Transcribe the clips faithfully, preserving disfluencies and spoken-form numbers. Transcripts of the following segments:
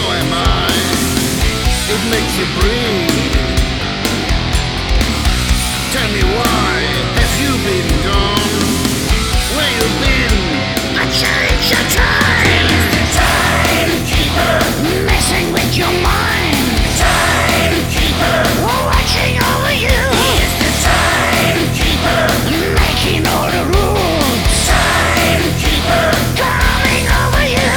am I. It makes you breathe. Tell me why have you been gone? Where you been? I changed your time. He's the timekeeper, Messing with your mind. timekeeper, Watching over you. he's the timekeeper, Making all the rules. timekeeper, Coming over you.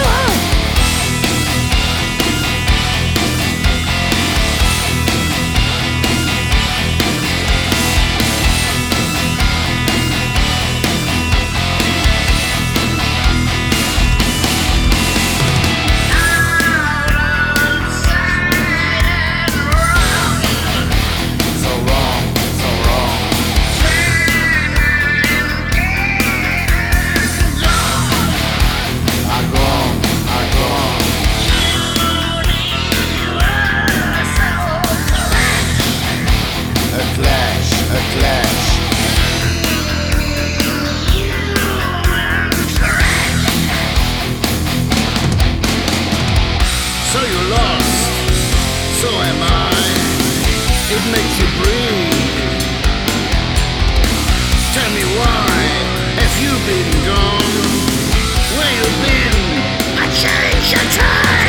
so wrong, so wrong. I gone, I gone. A clash, a clash. So you're lost. So am I. It makes you breathe. Tell me why have you been gone? Where you been? I changed your time.